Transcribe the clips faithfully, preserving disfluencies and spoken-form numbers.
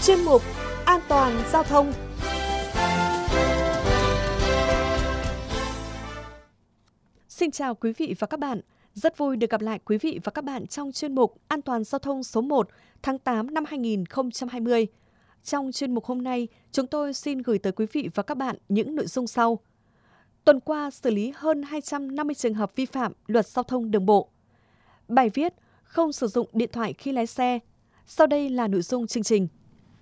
chuyên mục An toàn giao thông. Xin chào quý vị và các bạn. Rất vui được gặp lại quý vị và các bạn trong chuyên mục An toàn giao thông số một tháng tám năm hai nghìn không trăm hai mươi. Trong chuyên mục hôm nay, chúng tôi xin gửi tới quý vị và các bạn những nội dung sau. Tuần qua xử lý hơn hai trăm năm mươi trường hợp vi phạm luật giao thông đường bộ. Bài viết không sử dụng điện thoại khi lái xe. Sau đây là nội dung chương trình.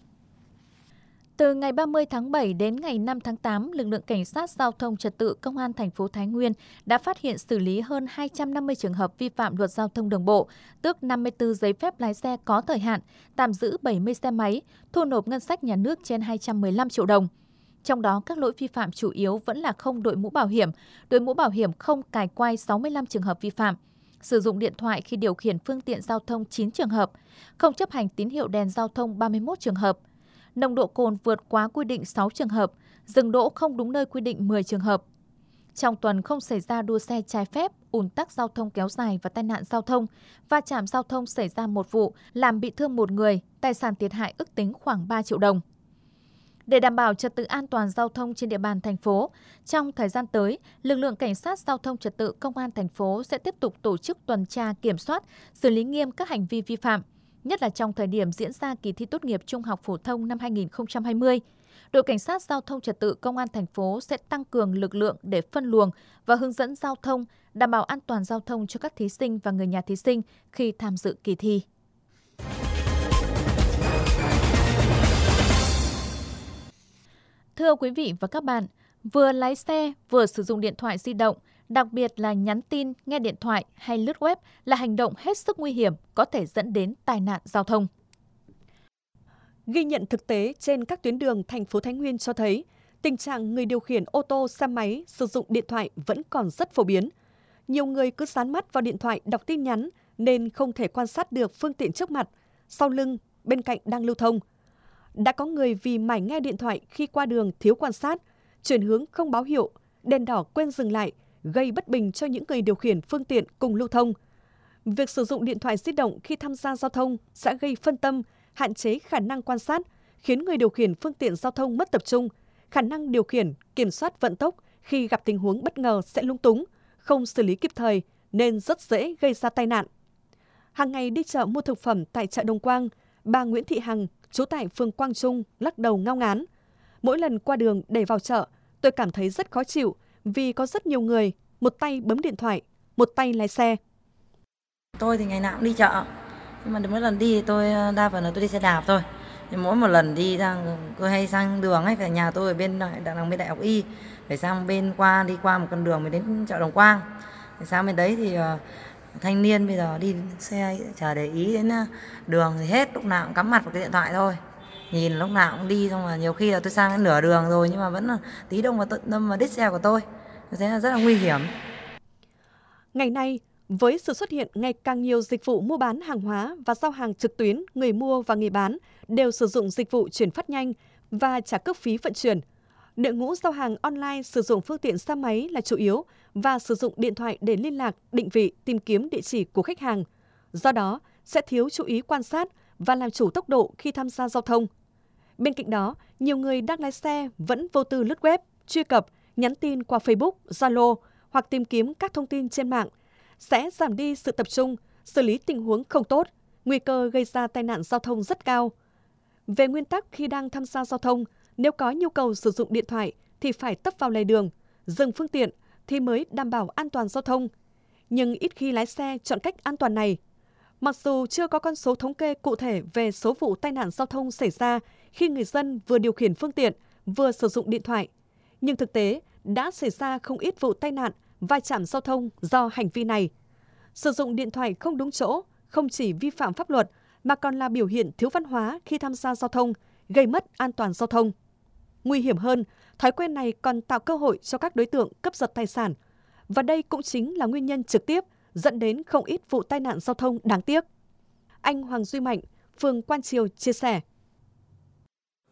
Từ ngày ba mươi tháng bảy đến ngày năm tháng tám, lực lượng cảnh sát giao thông trật tự Công an thành phố Thái Nguyên đã phát hiện xử lý hơn hai trăm năm mươi trường hợp vi phạm luật giao thông đường bộ, tước năm mươi tư giấy phép lái xe có thời hạn, tạm giữ bảy mươi xe máy, thu nộp ngân sách nhà nước trên hai trăm mười lăm triệu đồng. Trong đó, các lỗi vi phạm chủ yếu vẫn là không đội mũ bảo hiểm, đội mũ bảo hiểm không cài quai sáu mươi lăm trường hợp vi phạm, sử dụng điện thoại khi điều khiển phương tiện giao thông chín trường hợp, không chấp hành tín hiệu đèn giao thông ba mươi mốt trường hợp, nồng độ cồn vượt quá quy định sáu trường hợp, dừng đỗ không đúng nơi quy định mười trường hợp. Trong tuần không xảy ra đua xe trái phép, ùn tắc giao thông kéo dài và tai nạn giao thông, va chạm giao thông xảy ra một vụ, làm bị thương một người, tài sản thiệt hại ước tính khoảng ba triệu đồng. Để đảm bảo trật tự an toàn giao thông trên địa bàn thành phố, trong thời gian tới, lực lượng cảnh sát giao thông trật tự Công an thành phố sẽ tiếp tục tổ chức tuần tra kiểm soát, xử lý nghiêm các hành vi vi phạm, nhất là trong thời điểm diễn ra kỳ thi tốt nghiệp trung học phổ thông năm hai nghìn không trăm hai mươi. Đội cảnh sát giao thông trật tự Công an thành phố sẽ tăng cường lực lượng để phân luồng và hướng dẫn giao thông, đảm bảo an toàn giao thông cho các thí sinh và người nhà thí sinh khi tham dự kỳ thi. Thưa quý vị và các bạn, vừa lái xe vừa sử dụng điện thoại di động, đặc biệt là nhắn tin, nghe điện thoại hay lướt web là hành động hết sức nguy hiểm, có thể dẫn đến tai nạn giao thông. Ghi nhận thực tế trên các tuyến đường thành phố Thái Nguyên cho thấy, tình trạng người điều khiển ô tô, xe máy sử dụng điện thoại vẫn còn rất phổ biến. Nhiều người cứ dán mắt vào điện thoại đọc tin nhắn nên không thể quan sát được phương tiện trước mặt, sau lưng, bên cạnh đang lưu thông. Đã có người vì mải nghe điện thoại khi qua đường thiếu quan sát, chuyển hướng không báo hiệu, đèn đỏ quên dừng lại, gây bất bình cho những người điều khiển phương tiện cùng lưu thông. Việc sử dụng điện thoại di động khi tham gia giao thông sẽ gây phân tâm, hạn chế khả năng quan sát, khiến người điều khiển phương tiện giao thông mất tập trung, khả năng điều khiển, kiểm soát vận tốc khi gặp tình huống bất ngờ sẽ lung túng, không xử lý kịp thời nên rất dễ gây ra tai nạn. Hàng ngày đi chợ mua thực phẩm tại chợ Đồng Quang, bà Nguyễn Thị Hằng, trú tại phường Quang Trung, lắc đầu ngao ngán. Mỗi lần qua đường để vào chợ, tôi cảm thấy rất khó chịu vì có rất nhiều người, một tay bấm điện thoại, một tay lái xe. Tôi thì ngày nào cũng đi chợ, nhưng mà mỗi lần đi tôi đa phần là tôi đi xe đạp thôi. Nhưng mỗi một lần đi sang, tôi hay sang đường ấy, cả nhà tôi ở bên đằng bên Đại học Y, phải sang bên qua đi qua một con đường mới đến chợ Đồng Quang. Để sang bên đấy thì uh, thanh niên bây giờ đi xe chả để ý đến đường thì hết, lúc nào cũng cắm mặt vào cái điện thoại thôi. Nhìn lúc nào cũng đi, xong mà nhiều khi là tôi sang đến nửa đường rồi nhưng mà vẫn là tí đông vào đâm vào đít xe của tôi. Thế là rất là nguy hiểm. Ngày nay, với sự xuất hiện ngày càng nhiều dịch vụ mua bán hàng hóa và giao hàng trực tuyến, người mua và người bán đều sử dụng dịch vụ chuyển phát nhanh và trả cước phí vận chuyển. Đội ngũ giao hàng online sử dụng phương tiện xe máy là chủ yếu và sử dụng điện thoại để liên lạc, định vị, tìm kiếm địa chỉ của khách hàng. Do đó, sẽ thiếu chú ý quan sát và làm chủ tốc độ khi tham gia giao thông. Bên cạnh đó, nhiều người đang lái xe vẫn vô tư lướt web, truy cập, nhắn tin qua Facebook, Zalo hoặc tìm kiếm các thông tin trên mạng, sẽ giảm đi sự tập trung, xử lý tình huống không tốt, nguy cơ gây ra tai nạn giao thông rất cao. Về nguyên tắc khi đang tham gia giao thông, nếu có nhu cầu sử dụng điện thoại thì phải tấp vào lề đường, dừng phương tiện thì mới đảm bảo an toàn giao thông. Nhưng ít khi lái xe chọn cách an toàn này. Mặc dù chưa có con số thống kê cụ thể về số vụ tai nạn giao thông xảy ra khi người dân vừa điều khiển phương tiện, vừa sử dụng điện thoại, nhưng thực tế đã xảy ra không ít vụ tai nạn, va chạm giao thông do hành vi này. Sử dụng điện thoại không đúng chỗ không chỉ vi phạm pháp luật mà còn là biểu hiện thiếu văn hóa khi tham gia giao thông, gây mất an toàn giao thông. Nguy hiểm hơn, thói quen này còn tạo cơ hội cho các đối tượng cướp giật tài sản. Và đây cũng chính là nguyên nhân trực tiếp dẫn đến không ít vụ tai nạn giao thông đáng tiếc. Anh Hoàng Duy Mạnh, phường Quan Triều chia sẻ.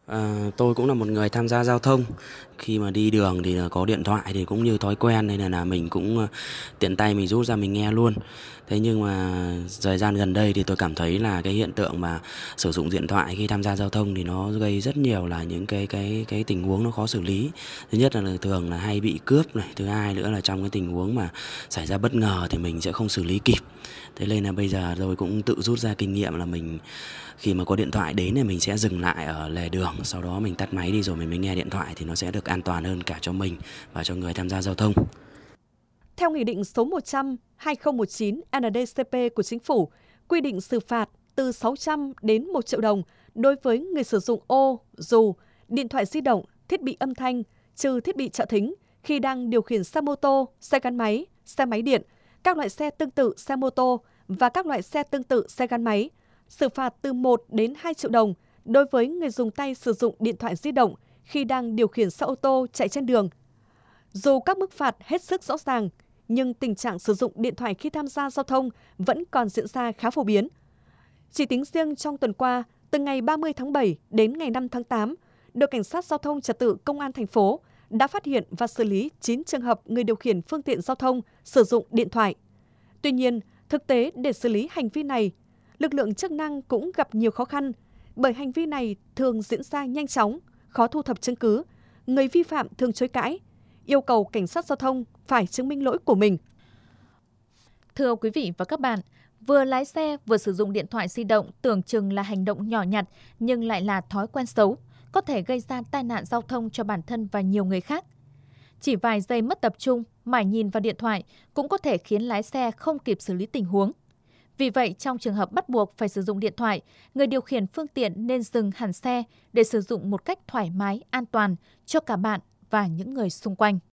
À, tôi cũng là một người tham gia giao thông. Khi mà đi đường thì có điện thoại thì cũng như thói quen nên là, là mình cũng tiện tay mình rút ra mình nghe luôn. Thế nhưng mà thời gian gần đây thì tôi cảm thấy là cái hiện tượng mà sử dụng điện thoại khi tham gia giao thông thì nó gây rất nhiều là những cái cái cái tình huống nó khó xử lý. Thứ nhất là thường là hay bị cướp này, thứ hai nữa là trong cái tình huống mà xảy ra bất ngờ thì mình sẽ không xử lý kịp. Thế nên là bây giờ tôi cũng tự rút ra kinh nghiệm là mình khi mà có điện thoại đến thì mình sẽ dừng lại ở lề đường, sau đó mình tắt máy đi rồi mình mới nghe điện thoại thì nó sẽ được an toàn hơn cả cho mình và cho người tham gia giao thông. Theo Nghị định số một trăm trên hai nghìn không trăm mười chín N D C P của Chính phủ, quy định xử phạt từ sáu trăm đến một triệu đồng đối với người sử dụng ô, dù, điện thoại di động, thiết bị âm thanh, trừ thiết bị trợ thính khi đang điều khiển xe mô tô, xe gắn máy, xe máy điện, các loại xe tương tự xe mô tô và các loại xe tương tự xe gắn máy. Xử phạt từ một đến hai triệu đồng đối với người dùng tay sử dụng điện thoại di động khi đang điều khiển xe ô tô chạy trên đường. Dù các mức phạt hết sức rõ ràng, nhưng tình trạng sử dụng điện thoại khi tham gia giao thông vẫn còn diễn ra khá phổ biến. Chỉ tính riêng trong tuần qua, từ ngày ba mươi tháng bảy đến ngày năm tháng tám, đội Cảnh sát Giao thông Trật tự Công an thành phố đã phát hiện và xử lý chín trường hợp người điều khiển phương tiện giao thông sử dụng điện thoại. Tuy nhiên, thực tế để xử lý hành vi này, lực lượng chức năng cũng gặp nhiều khó khăn bởi hành vi này thường diễn ra nhanh chóng, khó thu thập chứng cứ, người vi phạm thường chối cãi, yêu cầu cảnh sát giao thông phải chứng minh lỗi của mình. Thưa quý vị và các bạn, vừa lái xe vừa sử dụng điện thoại di động tưởng chừng là hành động nhỏ nhặt nhưng lại là thói quen xấu, có thể gây ra tai nạn giao thông cho bản thân và nhiều người khác. Chỉ vài giây mất tập trung, mải nhìn vào điện thoại cũng có thể khiến lái xe không kịp xử lý tình huống. Vì vậy, trong trường hợp bắt buộc phải sử dụng điện thoại, người điều khiển phương tiện nên dừng hẳn xe để sử dụng một cách thoải mái, an toàn cho cả bạn và những người xung quanh.